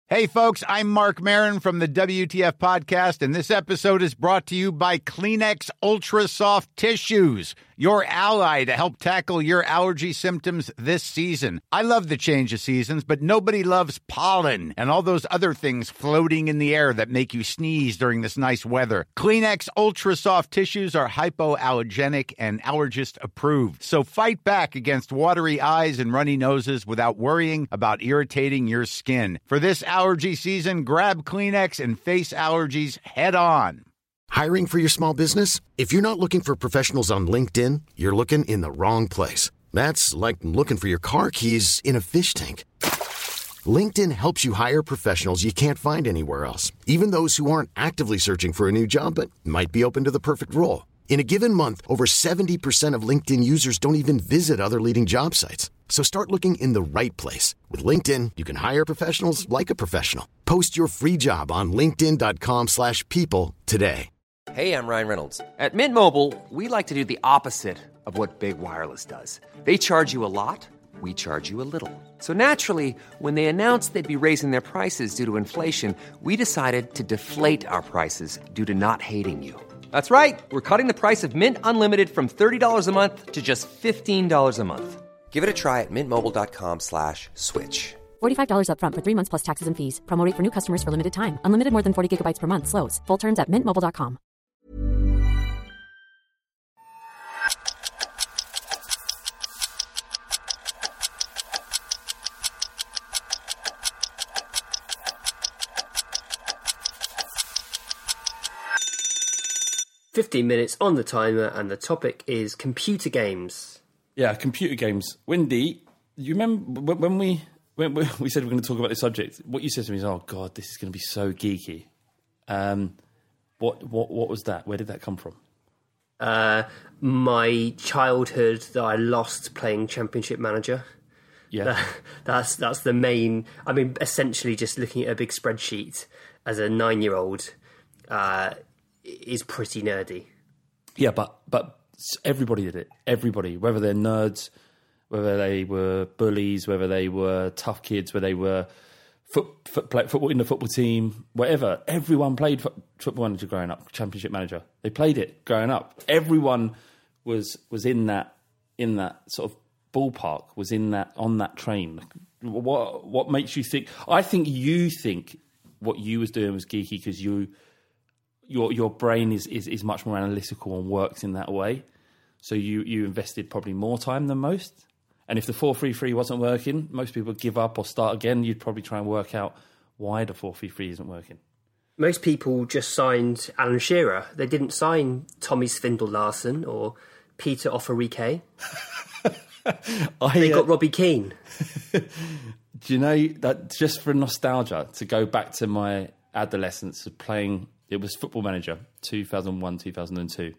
Hey, folks, I'm Mark Maron from the WTF Podcast, and this episode is brought to you by Kleenex Ultra Soft Tissues, your ally to help tackle your allergy symptoms this season. I love the change of seasons, but nobody loves pollen and all those other things floating in the air that make you sneeze during this nice weather. Kleenex Ultra Soft Tissues are hypoallergenic and allergist approved, so fight back against watery eyes and runny noses without worrying about irritating your skin. For this allergy season, grab Kleenex and face allergies head on. Hiring for your small business? If you're not looking for professionals on LinkedIn, you're looking in the wrong place. That's like looking for your car keys in a fish tank. LinkedIn helps you hire professionals you can't find anywhere else, even those who aren't actively searching for a new job but might be open to the perfect role. In a given month, over 70% of LinkedIn users don't even visit other leading job sites. So start looking in the right place. With LinkedIn, you can hire professionals like a professional. Post your free job on linkedin.com/people today. Hey, I'm Ryan Reynolds. At Mint Mobile, we like to do the opposite of what Big Wireless does. They charge you a lot, we charge you a little. So naturally, when they announced they'd be raising their prices due to inflation, we decided to deflate our prices due to not hating you. That's right. We're cutting the price of Mint Unlimited from $30 a month to just $15 a month. Give it a try at mintmobile.com/switch. $45 up front for 3 months plus taxes and fees. Promo rate for new customers for limited time. Unlimited more than 40 gigabytes per month. Slows full terms at mintmobile.com. "15 minutes on the timer, and the topic is computer games." Yeah, computer games. Wendy, you remember when we said we were going to talk about this subject? What you said to me is, "Oh God, this is going to be so geeky." What was that? Where did that come from? My childhood that I lost playing Championship Manager. Yeah, that's the main. I mean, essentially, just looking at a big spreadsheet as a 9-year-old is pretty nerdy. Yeah, but everybody did it. Everybody, whether they're nerds, whether they were bullies, whether they were tough kids, whether they were football in the football team, whatever. Everyone played Football Manager growing up. Championship Manager. They played it growing up. Everyone was in that sort of ballpark. Was on that train. What makes you think? I think you think what you was doing was geeky because your brain is much more analytical and works in that way. So you invested probably more time than most. And if the 4-3-3 wasn't working, most people would give up or start again. You'd probably try and work out why the 4-3-3 isn't working. Most people just signed Alan Shearer. They didn't sign Tommy Svindal Larsen or Peter Offerike. They got Robbie Keane. Do you know that just for nostalgia, to go back to my adolescence of playing, it was Football Manager 2001, 2002.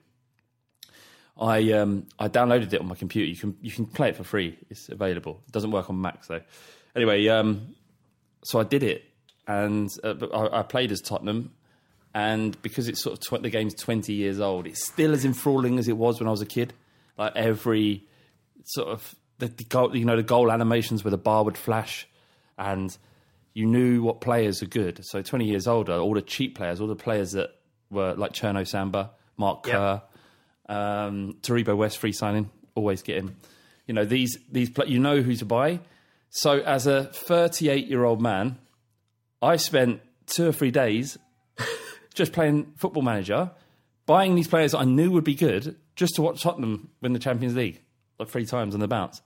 I downloaded it on my computer. You can play it for free. It's available. It doesn't work on Macs though. Anyway, so I did it, and I played as Tottenham. And because it's sort of the game's 20 years old, it's still as enthralling as it was when I was a kid. Like every sort of the goal, the goal animations where the bar would flash, and you knew what players are good. So 20 years older, all the cheap players, all the players that were like Cherno Samba, Mark Kerr. Taribo West free signing, always get him. These you know who to buy. So as a 38-year-old man, I spent 2 or 3 days just playing Football Manager, buying these players that I knew would be good, just to watch Tottenham win the Champions League like 3 times on the bounce.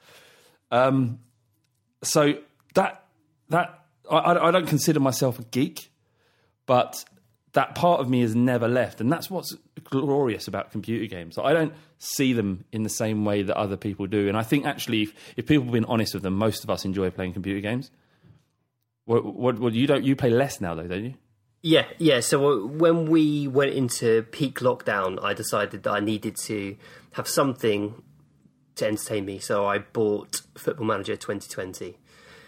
So that I don't consider myself a geek, but that part of me has never left, and that's what's glorious about computer games. I don't see them in the same way that other people do, and I think actually, if people have been honest with them, most of us enjoy playing computer games. What you play less now though, don't you? Yeah. So when we went into peak lockdown, I decided that I needed to have something to entertain me, so I bought Football Manager 2020.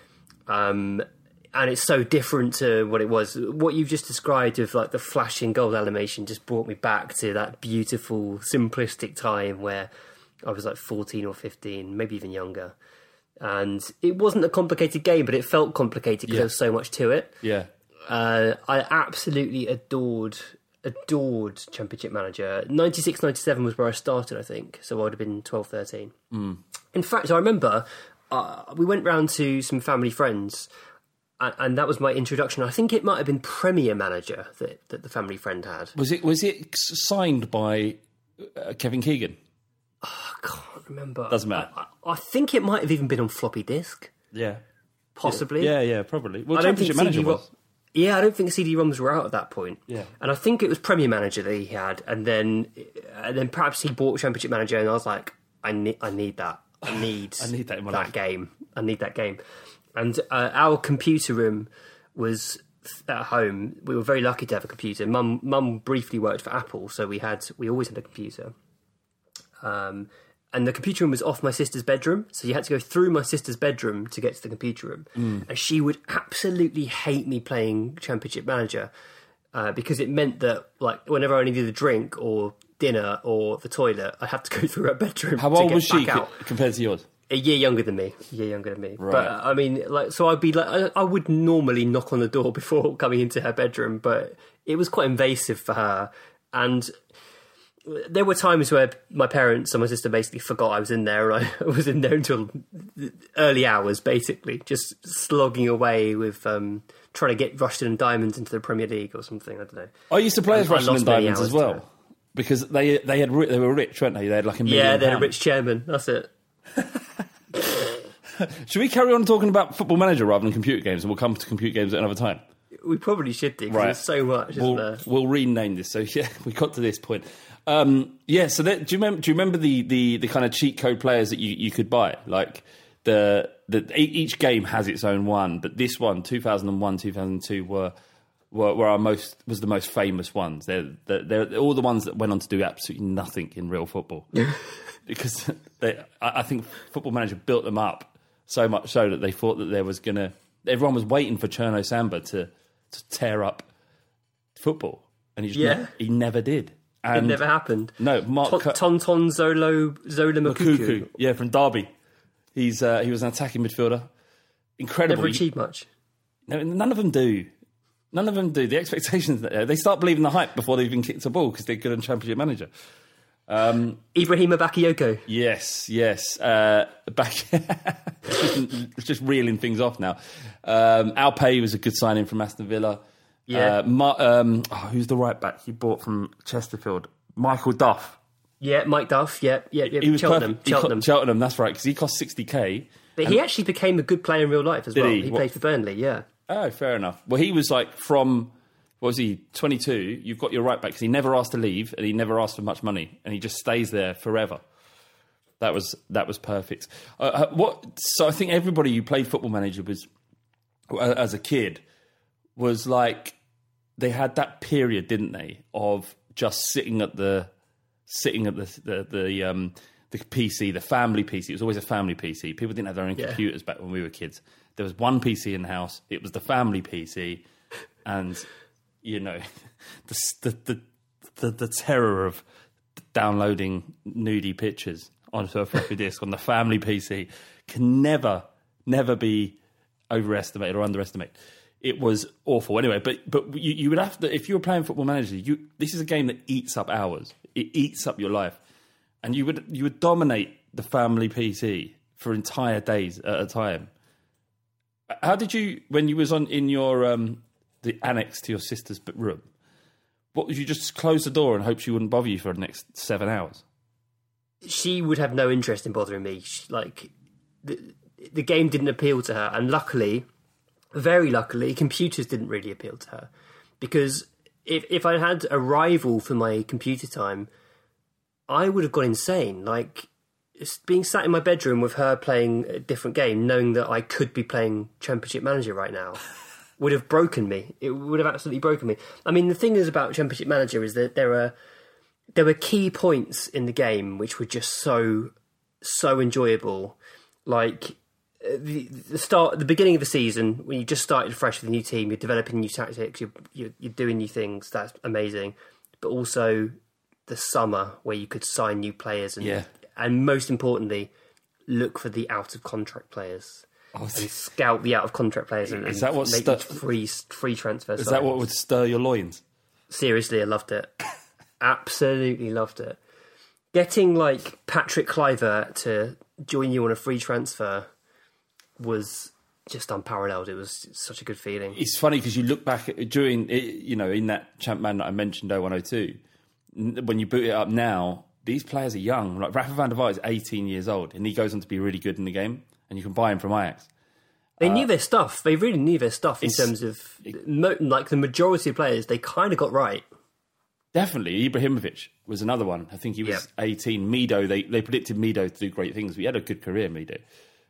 And it's so different to what it was. What you've just described of like the flashing goal animation just brought me back to that beautiful, simplistic time where I was like 14 or 15, maybe even younger. And it wasn't a complicated game, but it felt complicated because there was so much to it. Yeah. I absolutely adored Championship Manager. 96, 97 was where I started, I think. So I would have been 12, 13. In fact, I remember we went round to some family friends, and that was my introduction. I think it might have been Premier Manager that the family friend had. Was it signed by Kevin Keegan? I can't remember. Doesn't matter. I think it might have even been on floppy disk. Yeah. Possibly. Yeah, probably. Well, I don't think Championship Manager was. Yeah, I don't think CD-ROMs were out at that point. Yeah. And I think it was Premier Manager that he had, and then perhaps he bought Championship Manager, and I was like, I need that. I need that in my life. game. I need that game. And our computer room was at home. We were very lucky to have a computer. Mum briefly worked for Apple, so we always had a computer. And the computer room was off my sister's bedroom, so you had to go through my sister's bedroom to get to the computer room. And she would absolutely hate me playing Championship Manager because it meant that, like, whenever I needed a drink or dinner or the toilet, I had to go through her bedroom. How old was she out. compared to yours? A year younger than me. Right. But I mean, like, so I'd be like, I would normally knock on the door before coming into her bedroom, but it was quite invasive for her. And there were times where my parents and my sister basically forgot I was in there. I was in there until early hours, basically, just slogging away with trying to get Rushden and Diamonds into the Premier League or something. I don't know. I used to play as Rushden and Diamonds as well, to because they were rich, weren't they? They had like £1 million. Yeah, they had a rich chairman. That's it. Should we carry on talking about Football Manager rather than computer games, and we'll come to computer games at another time? We probably should do, because there's so much, isn't there? We'll rename this. So yeah, we got to this point. So do you remember the kind of cheat code players that you could buy? Like each game has its own one, but this one, 2001, 2002, was the most famous ones. They're all the ones that went on to do absolutely nothing in real football. Because I think Football Manager built them up so much so that they thought that everyone was waiting for Cherno Samba to tear up football, and he never did. And it never happened. No, Tonton Zola Makuku. Yeah, from Derby. He was an attacking midfielder. Incredible. Never achieved much. No, none of them do. The expectations, they start believing the hype before they've even kicked a ball because they're good on Championship Manager. Ibrahima Bakayoko. Yes. Just reeling things off now. Alpay was a good signing from Aston Villa. Yeah. Who's the right back he bought from Chesterfield? Michael Duff. Yeah, Mike Duff. Yeah. He was Cheltenham. Cheltenham, that's right, because he cost 60k. But he actually became a good player in real life as well. He played for Burnley. Yeah. Oh, fair enough. Well, he was like from, what was he, 22? You've got your right back because he never asked to leave and he never asked for much money and he just stays there forever. That was perfect. So I think everybody who played Football Manager was, as a kid, was like, they had that period, didn't they, of just sitting at the PC, the family PC. It was always a family PC. People didn't have their own computers back when we were kids. There was one PC in the house. It was the family PC, and you know, the terror of downloading nudie pictures onto a floppy disk on the family PC can never be overestimated or underestimated. It was awful. Anyway, but you would have to, if you were playing Football Manager, this is a game that eats up hours. It eats up your life, and you would dominate the family PC for entire days at a time. How did you, when you was in your the annex to your sister's room, what would you just close the door and hope she wouldn't bother you for the next 7 hours? She would have no interest in bothering me. The game didn't appeal to her, and luckily, very luckily, computers didn't really appeal to her, because if I had a rival for my computer time, I would have gone insane. Like, being sat in my bedroom with her playing a different game, knowing that I could be playing Championship Manager right now, would have broken me. It would have absolutely broken me. I mean, the thing is about Championship Manager is that there were key points in the game which were just so enjoyable. Like the beginning of the season, when you just started fresh with a new team, you're developing new tactics, you're doing new things. That's amazing. But also the summer where you could sign new players and most importantly, look for the out of contract players and scout the out of contract players and is that what make free transfers. Is that what would stir your loins? Seriously, I loved it. Absolutely loved it. Getting like Patrick Kluivert to join you on a free transfer was just unparalleled. It was such a good feeling. It's funny because you look back at, during, in that Champman that I mentioned, 0102, when you boot it up now, these players are young. Like Rafa van der Vaart is 18 years old and he goes on to be really good in the game and you can buy him from Ajax. They knew their stuff. They really knew their stuff in terms of, like the majority of players, they kind of got right. Definitely. Ibrahimovic was another one. I think he was 18. Mido, they predicted Mido to do great things. We had a good career, Mido.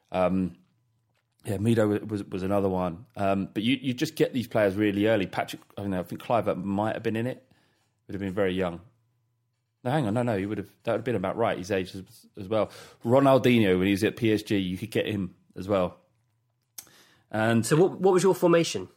Mido was another one. But you just get these players really early. Patrick, I think Kluivert might have been in it. Would have been very young. No, hang on. No, that would have been about right. His age as well. Ronaldinho, when he was at PSG, you could get him as well. And so what was your formation?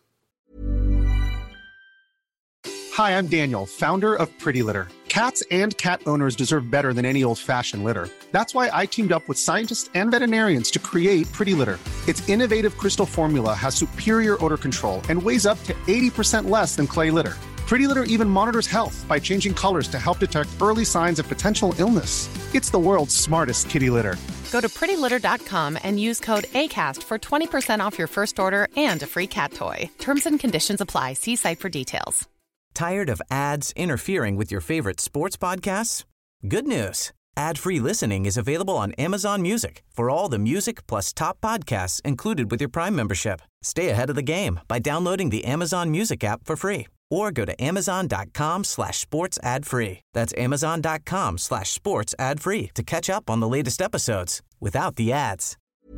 Hi, I'm Daniel, founder of Pretty Litter. Cats and cat owners deserve better than any old-fashioned litter. That's why I teamed up with scientists and veterinarians to create Pretty Litter. Its innovative crystal formula has superior odor control and weighs up to 80% less than clay litter. Pretty Litter even monitors health by changing colors to help detect early signs of potential illness. It's the world's smartest kitty litter. Go to prettylitter.com and use code ACAST for 20% off your first order and a free cat toy. Terms and conditions apply. See site for details. Tired of ads interfering with your favorite sports podcasts? Good news. Ad-free listening is available on Amazon Music for all the music plus top podcasts included with your Prime membership. Stay ahead of the game by downloading the Amazon Music app for free or go to amazon.com/sports ad free. That's amazon.com/sports ad free to catch up on the latest episodes without the ads.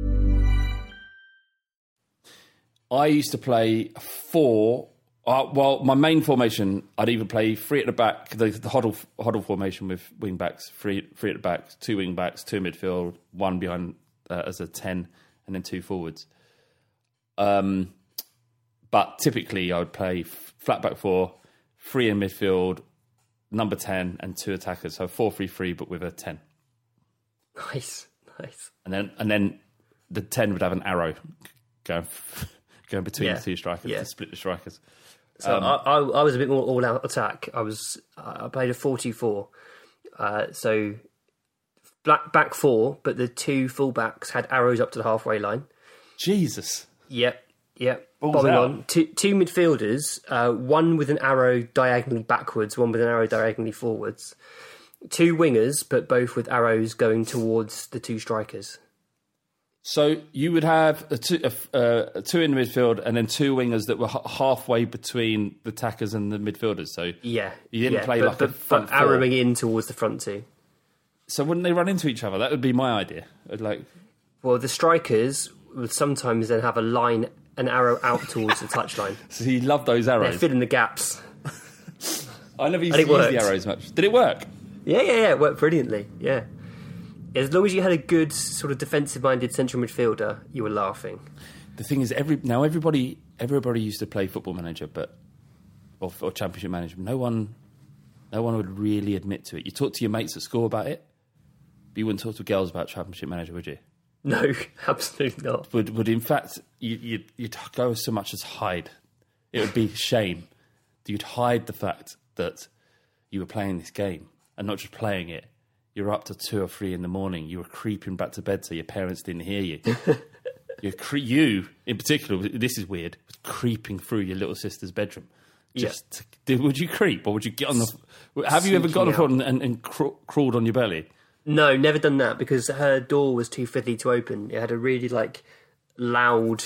I used to play four. My main formation, I'd either play three at the back, the Hoddle formation with wing backs, three at the back, two wing backs, two midfield, one behind as a 10, and then two forwards. But typically, I would play flat back four, three in midfield, number 10, and two attackers. So 4-3-3, but with a 10. Nice. And then the 10 would have an arrow going between the two strikers to split the strikers. So I was a bit more all-out attack. I played a 4-2-4. So back four, but the two full-backs had arrows up to the halfway line. Jesus. Yep. Balls Bombing out. on. Two midfielders, one with an arrow diagonally backwards, one with an arrow diagonally forwards. Two wingers, but both with arrows going towards the two strikers. So you would have two in the midfield and then two wingers that were halfway between the attackers and the midfielders. So you didn't play a front four. Arrowing in towards the front two. So wouldn't they run into each other? That would be my idea. Well, the strikers would sometimes then have an arrow out towards the touchline. So you love those arrows. They're filling the gaps. I never used to use the arrows much. Did it work? Yeah, it worked brilliantly. Yeah. As long as you had a good sort of defensive-minded central midfielder, you were laughing. The thing is, everybody used to play Football Manager, or Championship Manager. No one would really admit to it. You talk to your mates at school about it, but you wouldn't talk to girls about Championship Manager, would you? No, absolutely not. Would in fact you'd go so much as hide. It would be shame. You'd hide the fact that you were playing this game and not just playing it. You were up to 2 or 3 in the morning. You were creeping back to bed so your parents didn't hear you. You, in particular, this is weird, was creeping through your little sister's bedroom. Would you creep or would you get on the... Have you ever got on the floor and crawled on your belly? No, never done that because her door was too fiddly to open. It had a really loud...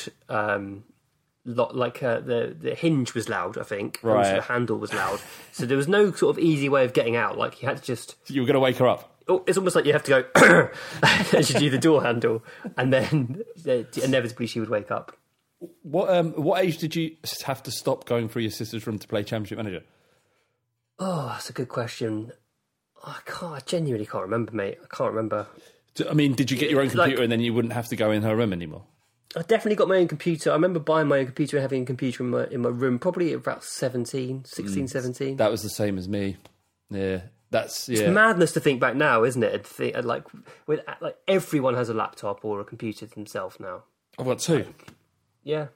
the hinge was loud, I think. Right. Also the handle was loud. So there was no sort of easy way of getting out. Like you had to just... You were going to wake her up? Oh, it's almost like you have to go as you do the door handle, and then inevitably she would wake up. What age did you have to stop going through your sister's room to play Championship Manager? Oh, that's a good question. I genuinely can't remember, mate. I can't remember. I mean, did you get your own computer and then you wouldn't have to go in her room anymore? I definitely got my own computer. I remember buying my own computer and having a computer in my room, probably about 16, 17. That was the same as me. Yeah. That's It's madness to think back now, isn't it? Like everyone has a laptop or a computer themselves now. I've got two. Yeah.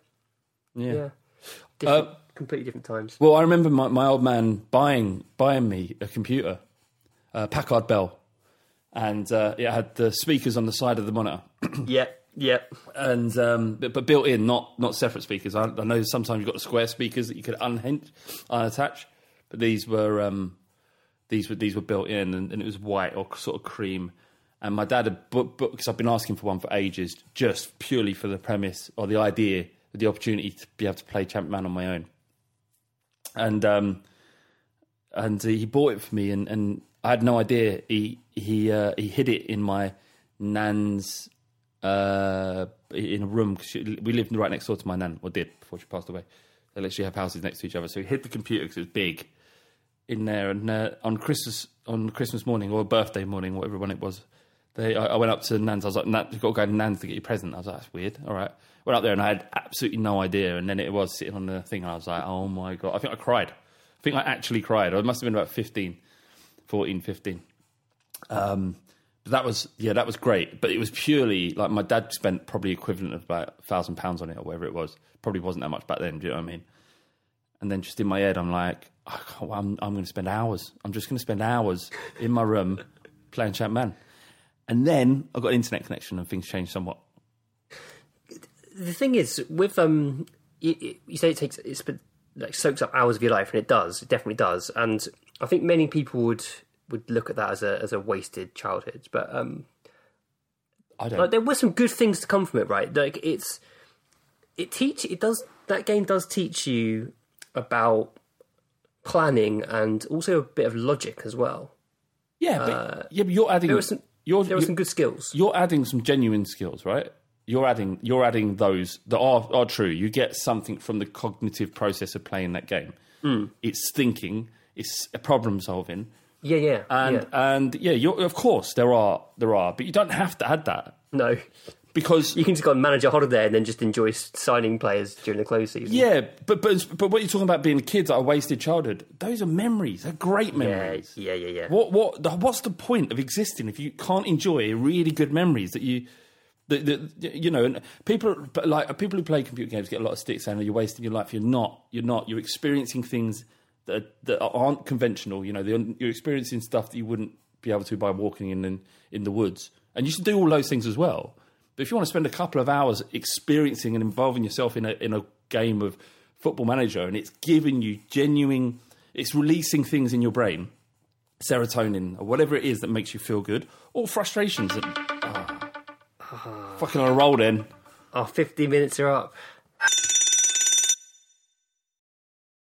Completely different times. Well, I remember my old man buying me a computer, Packard Bell, and it had the speakers on the side of the monitor. Yeah. And but built in, not separate speakers. I know sometimes you've got the square speakers that you could unattach, but these were built in, and it was white or sort of cream. And my dad had because I've been asking for one for ages, just purely for the premise or the idea, the opportunity to be able to play Champion on my own. And he bought it for me, and I had no idea. He hid it in my nan's in a room, because we lived right next door to my nan, or did before she passed away. They literally have houses next to each other, so he hid the computer because it was big in there. And on Christmas morning or birthday morning, whatever one it was, I went up to Nan's. I was like, you've got to go to Nan's to get your present. I was like, that's weird. All right. Went up there and I had absolutely no idea. And then it was sitting on the thing and I was like, oh my God. I think I cried. I think I actually cried. I must have been about 15. But that was great. But it was purely, like, my dad spent probably equivalent of about £1,000 on it or whatever it was. Probably wasn't that much back then, do you know what I mean? And then just in my head, I'm like, I'm going to spend hours. I'm just going to spend hours in my room playing Champion. And then I got an internet connection and things changed somewhat. The thing is, with you say it soaks up hours of your life, and it does. It definitely does. And I think many people would look at that as a wasted childhood. But I don't. Like, there were some good things to come from it, right? Like that game does teach you about planning and also a bit of logic as well. Yeah, but you're adding. There were some good skills. You're adding some genuine skills, right? You're adding those that are true. You get something from the cognitive process of playing that game. It's thinking, it's problem solving. Yeah. And of course there are, but you don't have to add that. No, because you can just go and manage a holiday and then just enjoy signing players during the close season. Yeah, but what you're talking about being kids that are wasted childhood, those are memories. They're great memories. Yeah. What's the point of existing if you can't enjoy really good memories that you? And people who play computer games get a lot of stick saying, "You're wasting your life." You're not. You're experiencing things that aren't conventional. You know, you're experiencing stuff that you wouldn't be able to by walking in the woods. And you should do all those things as well. But if you want to spend a couple of hours experiencing and involving yourself in a game of Football Manager, and it's giving you it's releasing things in your brain, serotonin or whatever it is that makes you feel good, or frustrations that. Fucking on a roll then. Our 50 minutes are up.